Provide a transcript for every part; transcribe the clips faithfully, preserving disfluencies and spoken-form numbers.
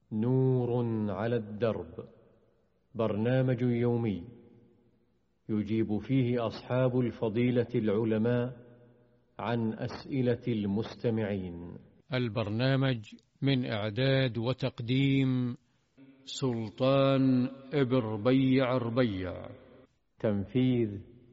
نور على الدرب، برنامج يومي يجيب فيه أصحاب الفضيلة العلماء عن أسئلة المستمعين. البرنامج من إعداد وتقديم سلطان ابن ربيع ربيع، تنفيذ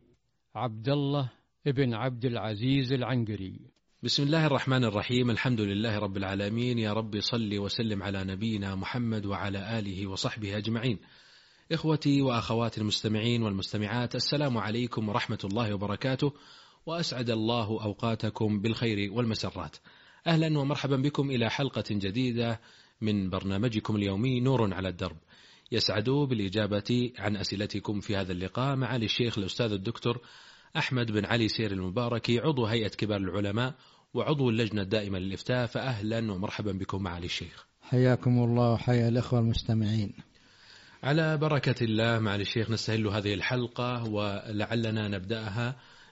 عبد الله ابن عبد العزيز العنقري. بسم الله الرحمن الرحيم. الحمد لله رب العالمين، يا رب صل وسلم على نبينا محمد وعلى آله وصحبه أجمعين. إخوتي وأخواتي المستمعين والمستمعات، السلام عليكم ورحمة الله وبركاته، وأسعد الله أوقاتكم بالخير والمسرات. أهلا ومرحبا بكم إلى حلقة جديدة من برنامجكم اليومي نور على الدرب. يسعد بالإجابة عن أسئلتكم في هذا اللقاء معالي الشيخ الأستاذ الدكتور أحمد بن علي سير المباركي، عضو هيئة كبار العلماء وعضو اللجنة الدائمة للإفتاء. فأهلا ومرحبا بكم معالي الشيخ. حياكم الله وحيا الأخوة المستمعين. على بركة الله معالي الشيخ، نستهل هذه الحلقة ولعلنا نبدأها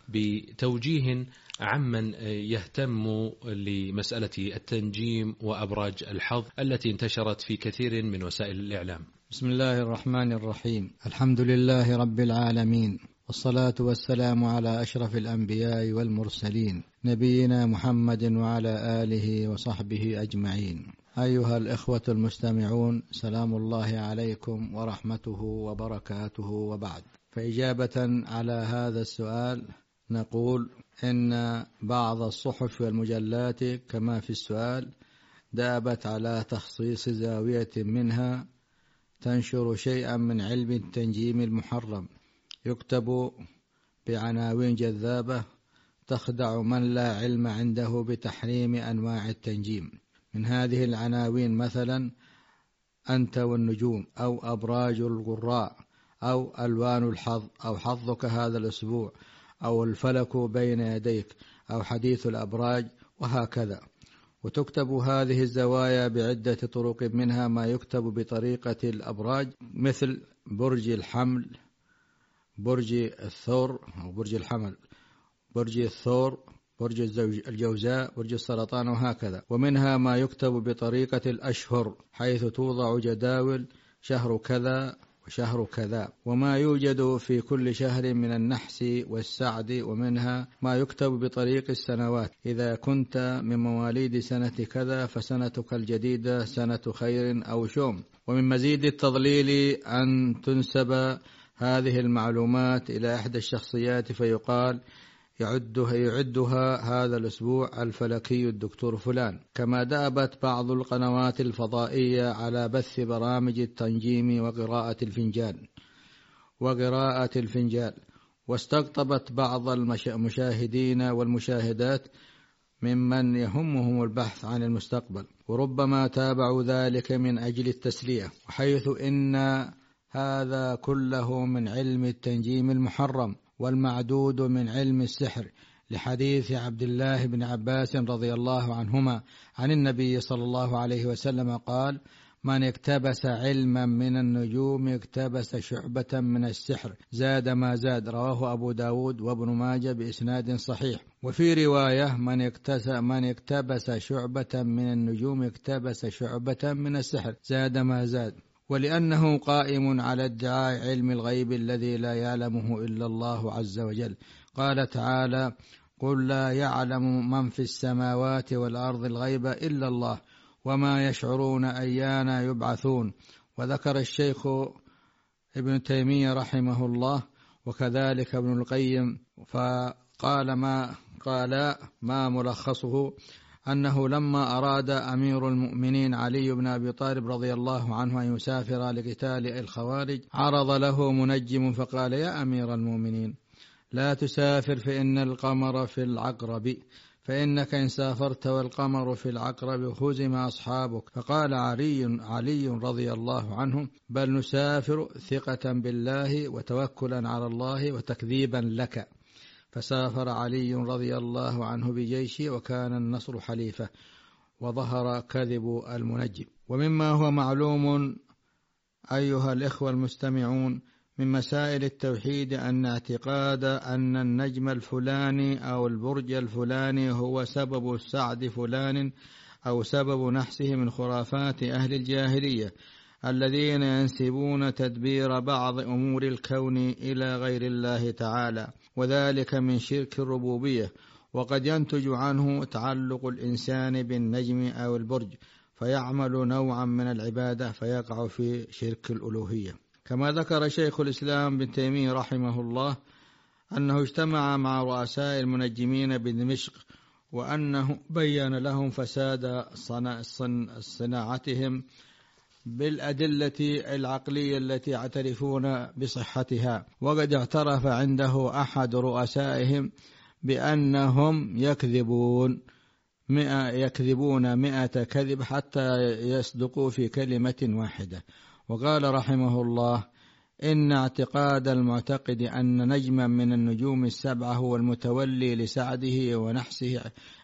بتوجيه عمن يهتم لمسألة التنجيم وأبراج الحظ التي انتشرت في كثير من وسائل الإعلام. بسم الله الرحمن الرحيم. الحمد لله رب العالمين، والصلاة والسلام على أشرف الأنبياء والمرسلين، نبينا محمد وعلى آله وصحبه أجمعين. أيها الإخوة المستمعون، سلام الله عليكم ورحمته وبركاته، وبعد. فإجابة على هذا السؤال نقول إن بعض الصحف والمجلات كما في السؤال دابت على تخصيص زاوية منها تنشر شيئا من علم التنجيم المحرم، يكتب بعناوين جذابة تخدع من لا علم عنده بتحريم أنواع التنجيم. من هذه العناوين مثلا أنت والنجوم، أو أبراج القراء، أو ألوان الحظ، أو حظك هذا الأسبوع، أو الفلك بين يديك، أو حديث الأبراج، وهكذا. وتكتب هذه الزوايا بعدة طرق، منها ما يكتب بطريقة الأبراج مثل برج الحمل، برج الثور أو برج الحمل، برج الثور، برج الجوزاء، برج السرطان، وهكذا. ومنها ما يكتب بطريقة الأشهر، حيث توضع جداول شهر كذا وشهر كذا، وما يوجد في كل شهر من النحس والسعد. ومنها ما يكتب بطريق السنوات، إذا كنت من مواليد سنة كذا فسنتك الجديدة سنة خير أو شوم. ومن مزيد التضليل أن تنسب هذه المعلومات إلى إحدى الشخصيات فيقال يعدها, يعدها هذا الأسبوع الفلكي الدكتور فلان. كما دأبت بعض القنوات الفضائية على بث برامج التنجيم وقراءة الفنجان وقراءة الفنجان واستقطبت بعض المشاهدين والمشاهدات ممن يهمهم البحث عن المستقبل، وربما تابعوا ذلك من أجل التسلية، وحيث إن هذا كله من علم التنجيم المحرم والمعدود من علم السحر، لحديث عبد الله بن عباس رضي الله عنهما عن النبي صلى الله عليه وسلم قال: من اكتبس علما من النجوم اكتبس شعبة من السحر زاد ما زاد. رواه أبو داود وابن ماجه بإسناد صحيح. وفي رواية: من اكتبس, من اكتبس شعبة من النجوم اكتبس شعبة من السحر زاد ما زاد. ولأنه قائم على ادعاء علم الغيب الذي لا يعلمه إلا الله عز وجل. قال تعالى: قل لا يعلم من في السماوات والأرض الغيب إلا الله وما يشعرون أيان يبعثون. وذكر الشيخ ابن تيمية رحمه الله وكذلك ابن القيم، فقال ما قال ما ملخصه أنه لما أراد أمير المؤمنين علي بن أبي طالب رضي الله عنه أن يسافر لقتال الخوارج، عرض له منجم فقال: يا أمير المؤمنين، لا تسافر فإن القمر في العقرب، فإنك إن سافرت والقمر في العقرب هزم أصحابك. فقال علي علي رضي الله عنه: بل نسافر ثقة بالله وتوكلا على الله وتكذيبا لك. فسافر علي رضي الله عنه بجيشه، وكان النصر حليفه، وظهر كذب المنجم. ومما هو معلوم أيها الإخوة المستمعون من مسائل التوحيد أن اعتقاد أن النجم الفلاني أو البرج الفلاني هو سبب سعد فلان أو سبب نحسه من خرافات أهل الجاهلية الذين ينسبون تدبير بعض أمور الكون إلى غير الله تعالى، وذلك من شرك الربوبية، وقد ينتج عنه تعلق الإنسان بالنجم أو البرج فيعمل نوعا من العبادة فيقع في شرك الألوهية. كما ذكر شيخ الإسلام ابن تيمية رحمه الله أنه اجتمع مع رؤساء المنجمين بدمشق، وأنه بين لهم فساد صناعتهم بالأدلة العقلية التي يعترفون بصحتها. وقد اعترف عنده أحد رؤسائهم بأنهم يكذبون مئة يكذبون مئة كذب حتى يصدقوا في كلمة واحدة. وقال رحمه الله: إن اعتقاد المعتقد أن نجما من النجوم السبعة هو المتولي لسعده ونحسه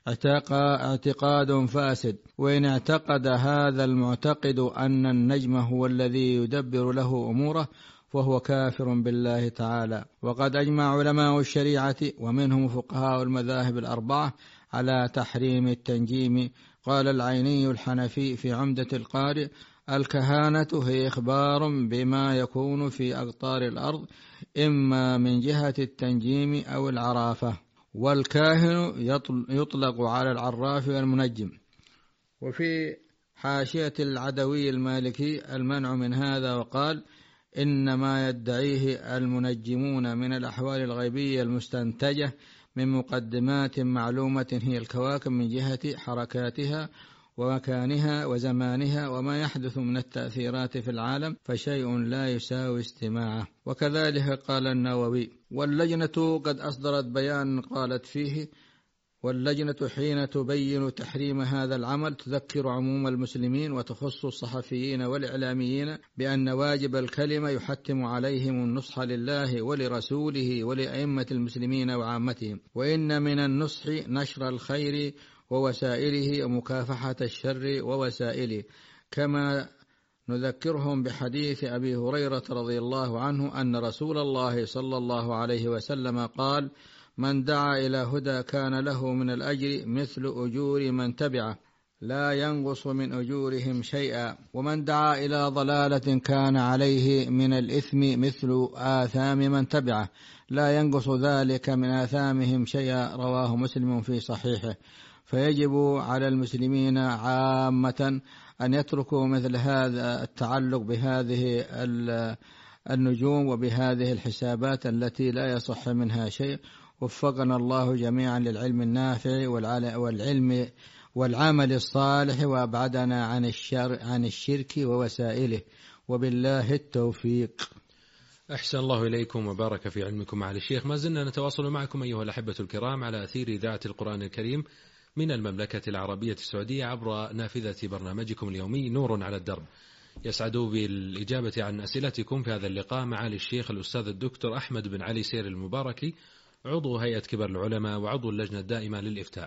اعتقاد فاسد، وإن اعتقد هذا المعتقد أن النجم هو الذي يدبر له أموره فهو كافر بالله تعالى. وقد أجمع علماء الشريعة ومنهم فقهاء المذاهب الأربعة على تحريم التنجيم. قال العيني الحنفي في عمدة القارئ: الكهانة هي إخبار بما يكون في أقطار الأرض إما من جهة التنجيم أو العرافة، والكاهن يطلق على العراف والمنجم. وفي حاشية العدوي المالكي المنع من هذا، وقال: إنما يدعيه المنجمون من الأحوال الغيبية المستنتجة من مقدمات معلومة هي الكواكب من جهة حركاتها ومكانها وزمانها وما يحدث من التأثيرات في العالم، فشيء لا يساوي استماعه. وكذلك قال النووي. واللجنة قد أصدرت بيان قالت فيه: واللجنة حين تبين تحريم هذا العمل تذكر عموم المسلمين وتخص الصحفيين والإعلاميين بأن واجب الكلمة يحتم عليهم النصح لله ولرسوله ولأئمة المسلمين وعامتهم، وإن من النصح نشر الخير ووسائله ومكافحة الشر ووسائله. كما نذكرهم بحديث أبي هريرة رضي الله عنه أن رسول الله صلى الله عليه وسلم قال: من دعا إلى هدى كان له من الأجر مثل أجور من تبعه لا ينقص من أجورهم شيئا، ومن دعا إلى ضلالة كان عليه من الإثم مثل آثام من تبعه لا ينقص ذلك من آثامهم شيئا. رواه مسلم في صحيحه. فيجب على المسلمين عامة أن يتركوا مثل هذا التعلق بهذه النجوم وبهذه الحسابات التي لا يصح منها شيء. وفقنا الله جميعا للعلم النافع والعلم والعمل الصالح، وأبعدنا عن الشر عن الشرك ووسائله، وبالله التوفيق. أحسن الله إليكم وبارك في علمكم معالي الشيخ. ما زلنا نتواصل معكم أيها الأحبة الكرام على أثير إذاعة القرآن الكريم من المملكة العربية السعودية عبر نافذة برنامجكم اليومي نور على الدرب. يسعد بالإجابة عن أسئلتكم في هذا اللقاء معالي الشيخ الأستاذ الدكتور أحمد بن علي سير المباركي، عضو هيئة كبار العلماء وعضو اللجنة الدائمة للإفتاء.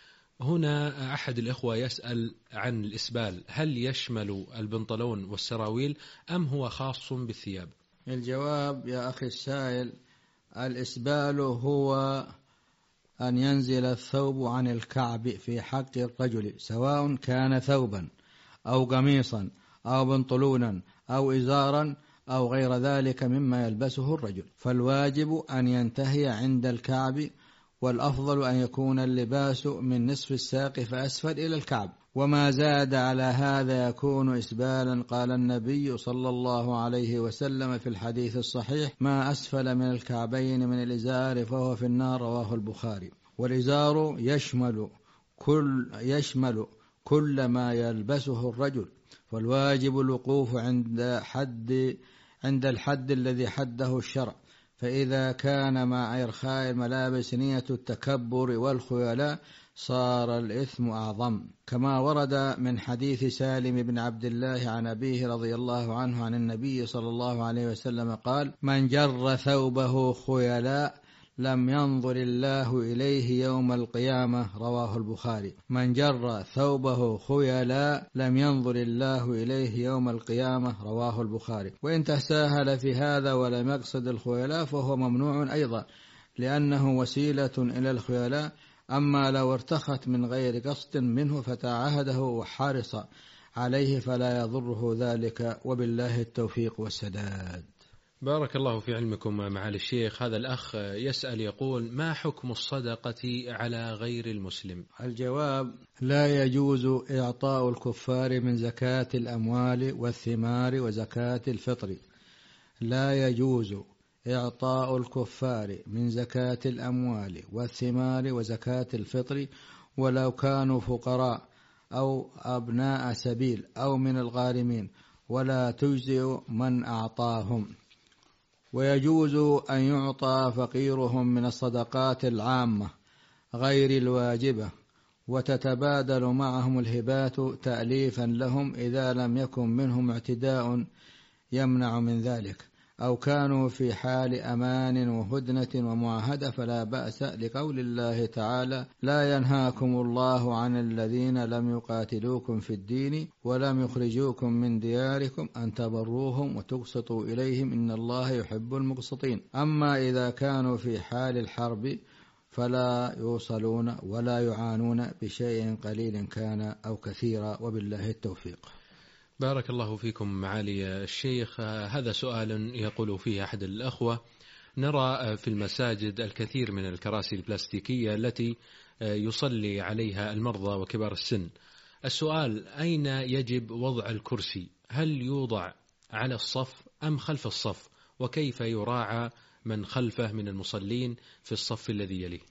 هنا أحد الإخوة يسأل عن الإسبال، هل يشمل البنطلون والسراويل أم هو خاص بالثياب؟ الجواب يا أخي السائل: الإسبال هو أن ينزل الثوب عن الكعب في حق الرجل، سواء كان ثوبا أو قميصا أو بنطلونا أو إزارا أو غير ذلك مما يلبسه الرجل، فالواجب أن ينتهي عند الكعب، والأفضل أن يكون اللباس من نصف الساق فأسفل إلى الكعب، وما زاد على هذا يكون إسبالا. قال النبي صلى الله عليه وسلم في الحديث الصحيح: ما أسفل من الكعبين من الإزار فهو في النار. رواه البخاري. والإزار يشمل كل يشمل كل ما يلبسه الرجل، والواجب الوقوف عند حد عند الحد الذي حده الشرع، فإذا كان مع إرخاء الملابس نية التكبر والخيلاء صار الإثم أعظم، كما ورد من حديث سالم بن عبد الله عن أبيه رضي الله عنه عن النبي صلى الله عليه وسلم قال: من جر ثوبه خيلاء لم ينظر الله إليه يوم القيامة. رواه البخاري. من جر ثوبه خيلاء لم ينظر الله إليه يوم القيامة. رواه البخاري. وإن تساهل في هذا ولم يقصد الخيلاء فهو ممنوع أيضا، لأنه وسيلة إلى الخيلاء أما لو ارتخت من غير قصد منه فتعاهده وحرص عليه فلا يضره ذلك، وبالله التوفيق والسداد. بارك الله في علمكم معالي الشيخ. هذا الأخ يسأل يقول: ما حكم الصدقة على غير المسلم؟ الجواب: لا يجوز إعطاء الكفار من زكاة الأموال والثمار وزكاة الفطر. لا يجوز إعطاء الكفار من زكاة الأموال والثمار وزكاة الفطر ولو كانوا فقراء أو أبناء سبيل أو من الغارمين، ولا تجزئ من أعطاهم. ويجوز أن يعطى فقيرهم من الصدقات العامة غير الواجبة، وتتبادل معهم الهبات تأليفا لهم إذا لم يكن منهم اعتداء يمنع من ذلك، أو كانوا في حال أمان وهدنة ومعاهدة فلا بأس، لقول الله تعالى: لا ينهاكم الله عن الذين لم يقاتلوكم في الدين ولم يخرجوكم من دياركم أن تبروهم وتقسطوا إليهم إن الله يحب المقسطين. أما إذا كانوا في حال الحرب فلا يوصلون ولا يعانون بشيء قليل كان أو كثيرا، وبالله التوفيق. بارك الله فيكم معالي الشيخ. هذا سؤال يقول فيه أحد الأخوة: نرى في المساجد الكثير من الكراسي البلاستيكية التي يصلي عليها المرضى وكبار السن. السؤال: أين يجب وضع الكرسي؟ هل يوضع على الصف أم خلف الصف؟ وكيف يراعى من خلفه من المصلين في الصف الذي يليه؟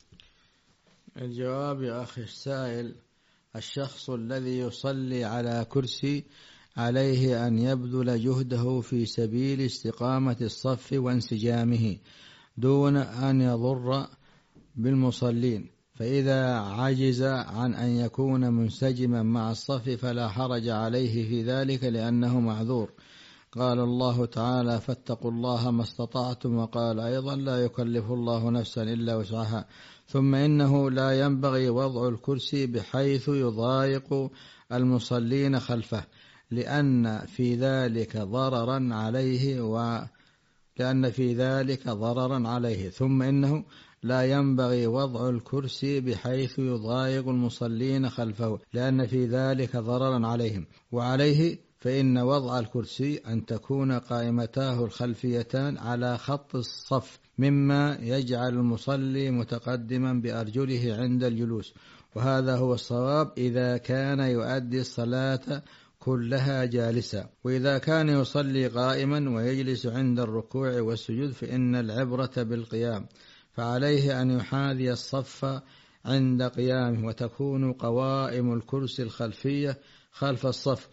الجواب يا أخي السائل: الشخص الذي يصلي على كرسي عليه أن يبذل جهده في سبيل استقامة الصف وانسجامه دون أن يضر بالمصلين، فإذا عجز عن أن يكون منسجما مع الصف فلا حرج عليه في ذلك لأنه معذور. قال الله تعالى: فاتقوا الله ما استطعتم، وقال أيضا: لا يكلف الله نفسا إلا وسعها. ثم إنه لا ينبغي وضع الكرسي بحيث يضايق المصلين خلفه، لأن في ذلك ضررا عليه و لأن في ذلك ضررا عليه ثم إنه لا ينبغي وضع الكرسي بحيث يضايق المصلين خلفه، لأن في ذلك ضررا عليهم وعليه، فإن وضع الكرسي أن تكون قائمتاه الخلفيتان على خط الصف، مما يجعل المصلي متقدما بأرجله عند الجلوس، وهذا هو الصواب إذا كان يؤدي الصلاة كلها جالسا. وإذا كان يصلي قائما ويجلس عند الركوع والسجود فإن العبرة بالقيام، فعليه أن يحاذي الصف عند قيامه، وتكون قوائم الكرسي الخلفية خلف الصف،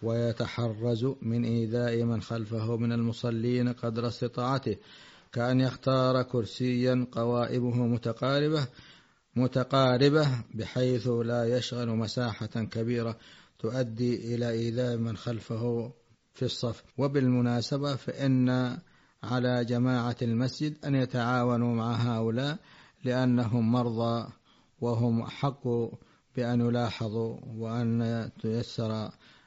ويتحرز من إيذاء من خلفه من المصلين قدر استطاعته، كأن يختار كرسيا قوائمه متقاربة متقاربة بحيث لا يشغل مساحة كبيرة تؤدي إلى إيذاء من خلفه في الصف. وبالمناسبة فإن على جماعة المسجد أن يتعاونوا مع هؤلاء لأنهم مرضى وهم حق بأن يلاحظوا وأن تيسر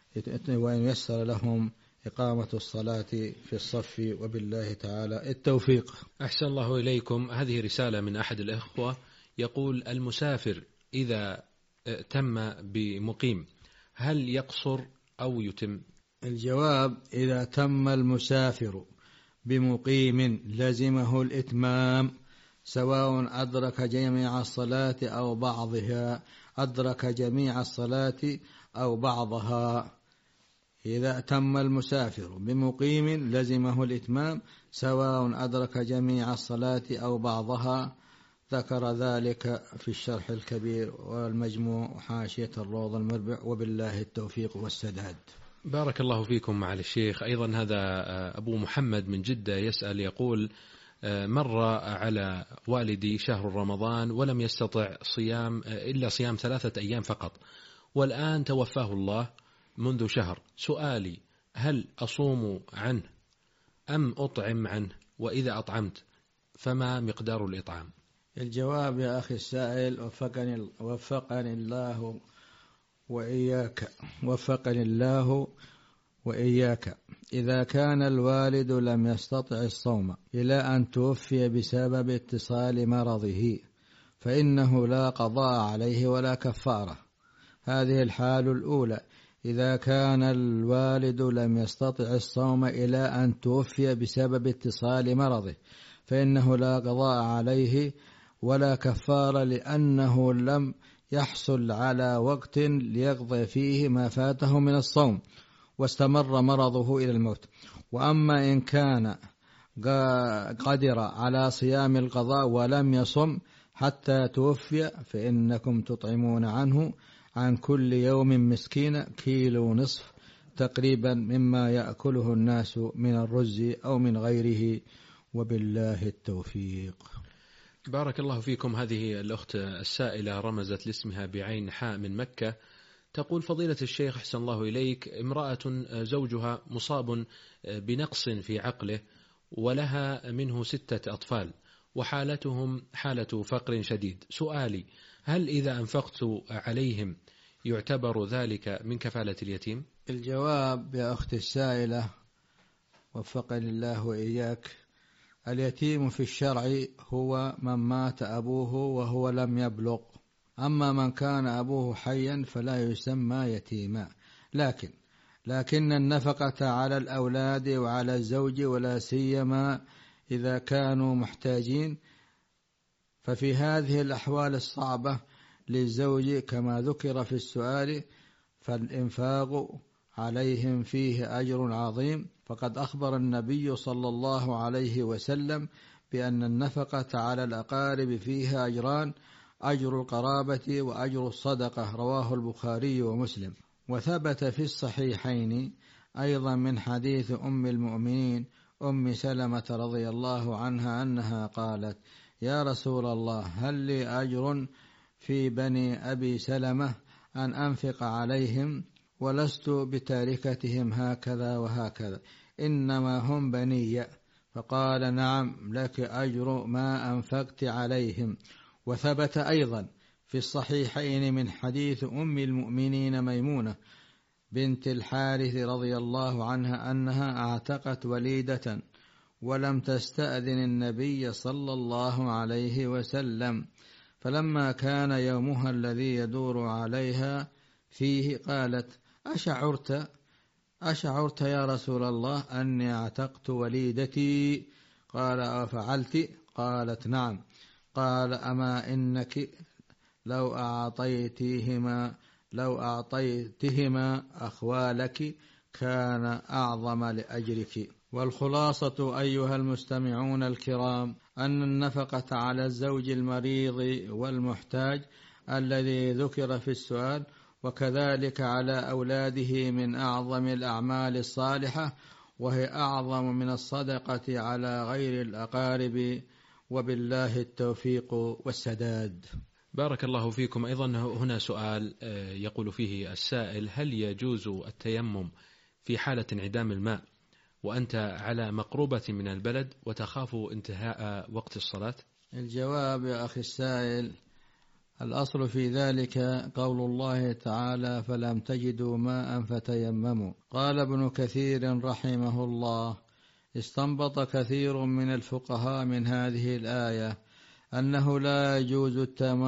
وأن ييسر لهم إقامة الصلاة في الصف، وبالله تعالى التوفيق. أحسن الله إليكم. هذه رسالة من أحد الإخوة يقول: المسافر إذا تم بمقيم هل يقصر أو يتم؟ الجواب: إذا تم المسافر بمقيم لزمه الإتمام، سواء أدرك جميع الصلاة أو بعضها أدرك جميع الصلاة أو بعضها. إذا تم المسافر بمقيم لزمه الإتمام سواء أدرك جميع الصلاة أو بعضها، ذكر ذلك في الشرح الكبير والمجموع وحاشية الروض المربع، وبالله التوفيق والسداد. بارك الله فيكم معالي الشيخ. أيضا هذا أبو محمد من جدة يسأل يقول: مر على والدي شهر رمضان ولم يستطع صيام إلا صيام ثلاثة أيام فقط، والآن توفاه الله منذ شهر. سؤالي: هل أصوم عنه أم أطعم عنه؟ وإذا أطعمت فما مقدار الإطعام؟ الجواب يا أخي السائل: وفقني, وفقني الله وإياك وفقني الله وإياك إذا كان الوالد لم يستطع الصوم إلى أن توفي بسبب اتصال مرضه، فإنه لا قضاء عليه ولا كفارة. هذه الحال الأولى إذا كان الوالد لم يستطع الصوم إلى أن توفي بسبب اتصال مرضه، فإنه لا قضاء عليه ولا كفارة، لأنه لم يحصل على وقت ليقضي فيه ما فاته من الصوم واستمر مرضه إلى الموت. وأما إن كان قدر على صيام القضاء ولم يصم حتى توفي، فإنكم تطعمون عنه عن كل يوم مسكين كيلو نصف تقريبا مما يأكله الناس من الرز أو من غيره، وبالله التوفيق. بارك الله فيكم. هذه الأخت السائلة رمزت لاسمها بعين حاء من مكة، تقول: فضيلة الشيخ أحسن الله إليك، امرأة زوجها مصاب بنقص في عقله ولها منه ستة أطفال وحالتهم حالة فقر شديد. سؤالي: هل إذا أنفقت عليهم يعتبر ذلك من كفالة اليتيم؟ الجواب يا أخت السائلة وفقني الله وإياك، اليتيم في الشرع هو من مات أبوه وهو لم يبلغ، أما من كان أبوه حيا فلا يسمى يتيما. لكن لكن النفقة على الأولاد وعلى الزوج ولا سيما إذا كانوا محتاجين، ففي هذه الأحوال الصعبة للزوج كما ذكر في السؤال فالإنفاق عليهم فيه أجر عظيم، فقد أخبر النبي صلى الله عليه وسلم بأن النفقة على الأقارب فيها أجران: أجر القرابة وأجر الصدقة، رواه البخاري ومسلم. وثبت في الصحيحين أيضا من حديث أم المؤمنين أم سلمة رضي الله عنها أنها قالت: يا رسول الله، هل لي أجر في بني أبي سلمة أن أنفق عليهم ولست بتاركتهم هكذا وهكذا، إنما هم بني؟ فقال: نعم، لك أجر ما أنفقت عليهم. وثبت أيضا في الصحيحين من حديث أم المؤمنين ميمونة بنت الحارث رضي الله عنها أنها اعتقت وليدة ولم تستأذن النبي صلى الله عليه وسلم، فلما كان يومها الذي يدور عليها فيه قالت: أشعرت أشعرت يا رسول الله أني اعتقت وليدتي؟ قال: أفعلت؟ قالت: نعم. قال: أما إنك لو أعطيتهما لو أعطيتهما أخوالك كان أعظم لأجرك. والخلاصة أيها المستمعون الكرام أن النفقة على الزوج المريض والمحتاج الذي ذكر في السؤال وكذلك على أولاده من أعظم الأعمال الصالحة، وهي أعظم من الصدقة على غير الأقارب، وبالله التوفيق والسداد. بارك الله فيكم. أيضا هنا سؤال يقول فيه السائل: هل يجوز التيمم في حالة انعدام الماء وأنت على مقربة من البلد وتخاف انتهاء وقت الصلاة؟ الجواب يا أخي السائل: الأصل في ذلك قول الله تعالى: فلم تجدوا ماء فتيمموا. قال ابن كثير رحمه الله: استنبط كثير من الفقهاء من هذه الآية أنه لا يجوز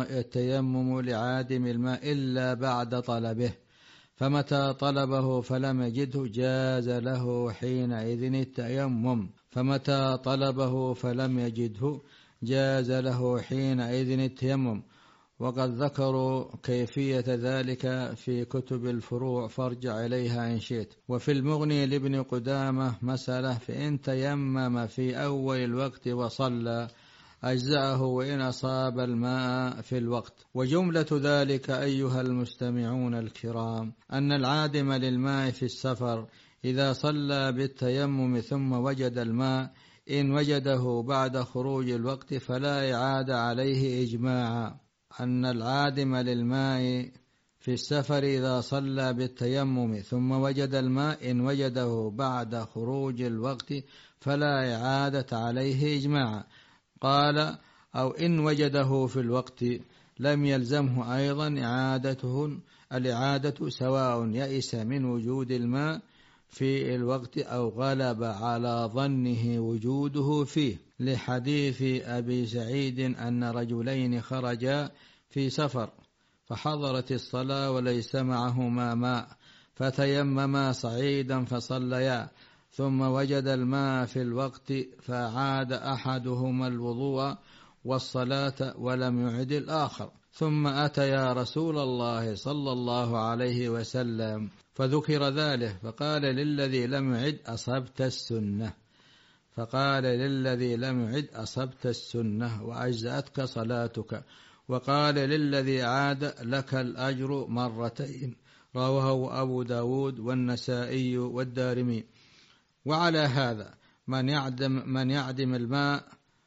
التيمم لعادم الماء إلا بعد طلبه، فمتى طلبه فلم يجده جاز له حينئذ التيمم، فمتى طلبه فلم يجده جاز له حينئذ التيمم. وقد ذكروا كيفية ذلك في كتب الفروع فارجع إليها إن شئت. وفي المغني لابن قدامة مسألة: فإن تيمم في أول الوقت وصلى أجزأه وإن أصاب الماء في الوقت. وجملة ذلك أيها المستمعون الكرام أن العادم للماء في السفر إذا صلى بالتيمم ثم وجد الماء إن وجده بعد خروج الوقت فلا إعادة عليه إجماعا. أن العادم للماء في السفر إذا صلى بالتيمم ثم وجد الماء إن وجده بعد خروج الوقت فلا إعادة عليه إجماعا. قال: أو إن وجده في الوقت لم يلزمه أيضا إعادته الإعادة، سواء يئس من وجود الماء في الوقت أو غلب على ظنه وجوده فيه، لحديث أبي سعيد أن رجلين خرجا في سفر فحضرت الصلاة وليس معهما ماء فتيمما صعيدا فصليا، ثم وجد الماء في الوقت فعاد أحدهما الوضوء والصلاة ولم يعد الآخر، ثم أتيا رسول الله صلى الله عليه وسلم فذكر ذلك فقال للذي لم يعد أصبت السنة فقال للذي لم يعد أصبت السنة وأجزأتك صلاتك، وقال للذي عاد لك الأجر مرتين. رواه أبو داود والنسائي والدارمي. وعلى هذا من يعدم من يعدم الماء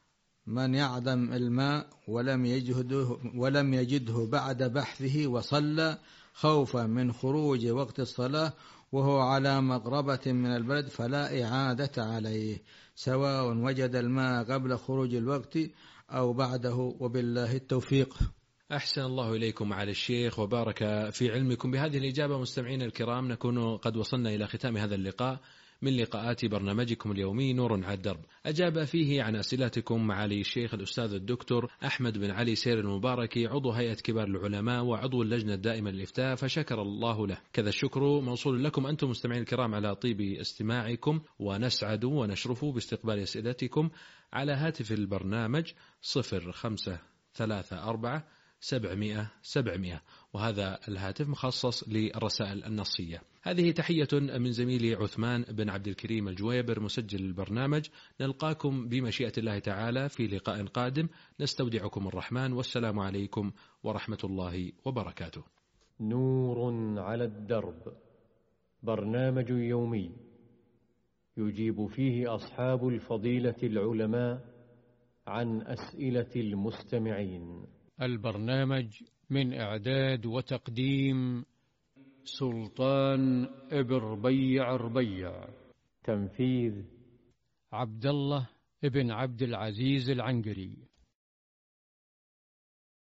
من يعدم الماء ولم يجده ولم يجده بعد بحثه وصلى خوفا من خروج وقت الصلاة وهو على مغربة من البلد فلا إعادة عليه، سواء وجد الماء قبل خروج الوقت أو بعده، وبالله التوفيق. أحسن الله إليكم على الشيخ وبارك في علمكم. بهذه الإجابة مستمعين الكرام نكون قد وصلنا إلى ختام هذا اللقاء من لقاءات برنامجكم اليومي نور على الدرب، أجاب فيه عن أسئلتكم معالي الشيخ الأستاذ الدكتور أحمد بن علي سير المباركي، عضو هيئة كبار العلماء وعضو اللجنة الدائمة للإفتاء، فشكر الله له. كذا الشكر موصول لكم أنتم مستمعين الكرام على طيب استماعكم، ونسعد ونشرف باستقبال أسئلتكم على هاتف البرنامج صفر خمسة ثلاثة أربعة سبعمائة سبعمائة، وهذا الهاتف مخصص للرسائل النصية. هذه تحية من زميلي عثمان بن عبد الكريم الجويبر مسجل البرنامج. نلقاكم بمشيئة الله تعالى في لقاء قادم، نستودعكم الرحمن، والسلام عليكم ورحمة الله وبركاته. نور على الدرب، برنامج يومي يجيب فيه أصحاب الفضيلة العلماء عن أسئلة المستمعين. البرنامج من إعداد وتقديم سلطان ابن ربيع ربيع، تنفيذ عبد الله ابن عبد العزيز العنقري.